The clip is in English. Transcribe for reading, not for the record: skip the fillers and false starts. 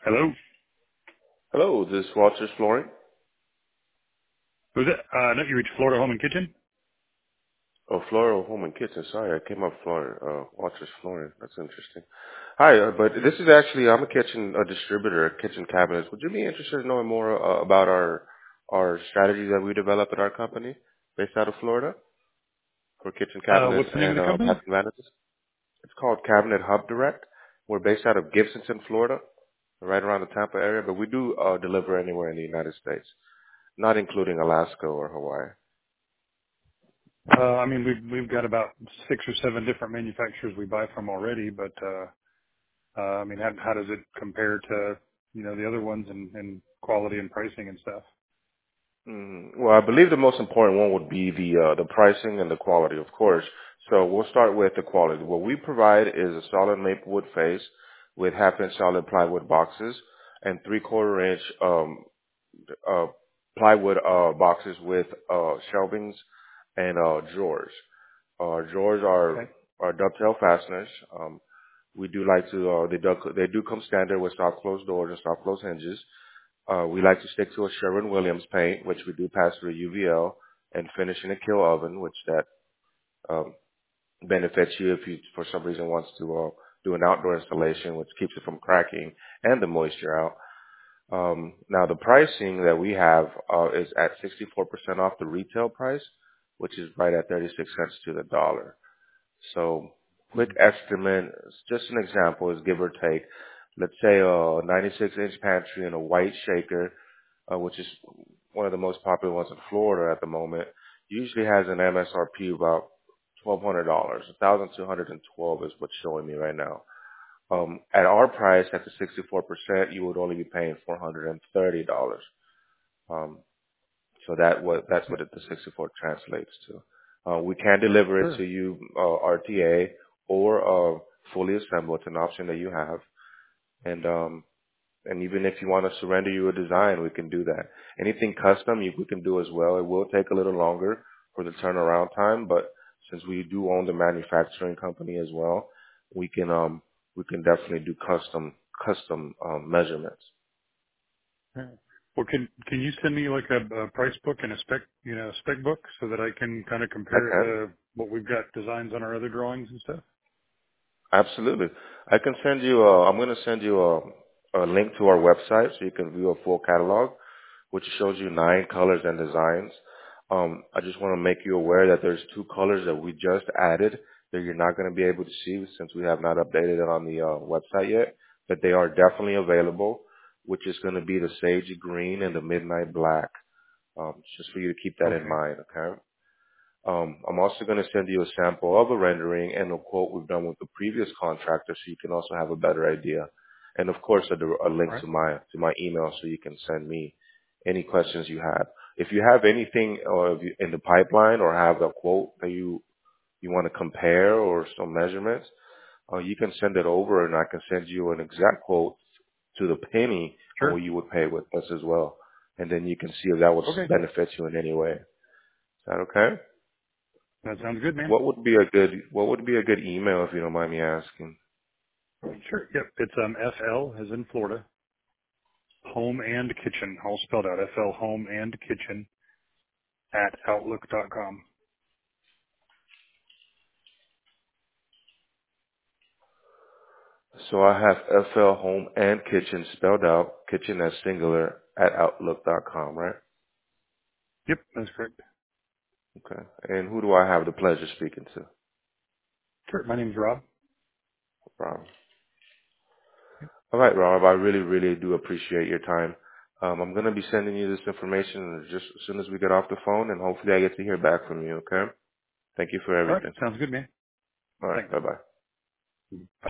Hello? Hello, this is Walters Flooring. Who's it? No, you reached Florida Home and Kitchen? Oh, Floral Home and Kitchen. Sorry, I came up Flooring. Walters Flooring. That's interesting. Hi, but this is actually I'm a distributor of kitchen cabinets. Would you be interested in knowing more about our strategies that we develop at our company based out of Florida for kitchen cabinets What's the name of and the company? bathroom vanities? It's called Cabinet Hub Direct. We're based out of Gibsonton, Florida, right around the Tampa area, but we do deliver anywhere in the United States, not including Alaska or Hawaii. I mean, we've got about 6 or 7 different manufacturers we buy from already, but I mean, how does it compare to the other ones in quality and pricing and stuff? Well, I believe the most important one would be the pricing and the quality, of course. So we'll start with the quality. What we provide is a solid maple wood face with half-inch solid plywood boxes and three-quarter-inch uh, plywood boxes with shelvings and drawers. Drawers Okay. are dovetail fasteners. We do like to they do come standard with soft closed doors and soft closed hinges. We like to stick to a Sherwin-Williams paint, which we do pass through UVL and finish in a kill oven, which that um, benefits you if you, for some reason, wants to do an outdoor installation, which keeps it from cracking and the moisture out. Now, the pricing that we have is at 64% off the retail price, which is right at 36 cents to the dollar. So, quick Mhm. estimate, just an example, is give or take. Let's say a 96-inch pantry and a white shaker, which is one of the most popular ones in Florida at the moment, usually has an MSRP of about $1,200. 1,212 is what's showing me right now. At our price, at the 64%, you would only be paying $430. Um, so that's what the 64 translates to. We can deliver it to Sure. you RTA or fully assembled. It's an option that you have. And even if you want to surrender you a design, we can do that. Anything custom, we can do as well. It will take a little longer for the turnaround time, but since we do own the manufacturing company as well, we can we can definitely do custom measurements. Yeah. Well, can you send me like a price book and a spec book so that I can kind of I compare it can. to what we've got designs on our other drawings and stuff? Absolutely. I can send you. I'm going to send you a link to our website so you can view a full catalog, which shows you 9 colors and designs. I just want to make you aware that there's 2 colors that we just added that you're not going to be able to see since we have not updated it on the website yet, but they are definitely available, which is going to be the sage green and the midnight black. Just for you to keep that in Okay. mind, okay? I'm also going to send you a sample of a rendering and a quote we've done with the previous contractor, so you can also have a better idea. And of course, a All link right. to my email, so you can send me any questions you have. If you have anything in the pipeline or have a quote that you want to compare or some measurements, you can send it over, and I can send you an exact quote to the penny on Sure. what you would pay with us as well. And then you can see if that would Okay. benefit you in any way. Is that okay? That sounds good, man. What would be a good email if you don't mind me asking? Sure. Yep. It's FL as in Florida, Home and Kitchen, all spelled out. FL Home and Kitchen at outlook.com. So I have FL Home and Kitchen spelled out, kitchen as singular at outlook.com, right? Yep, that's correct. Okay. And who do I have the pleasure speaking to? Sure. My name's Rob. Rob. All right, Rob. I really, really do appreciate your time. I'm gonna be sending you this information just as soon as we get off the phone, and hopefully I get to hear back from you. Okay. Thank you for All right. everything. Sounds good, man. All right. Thanks. Bye bye.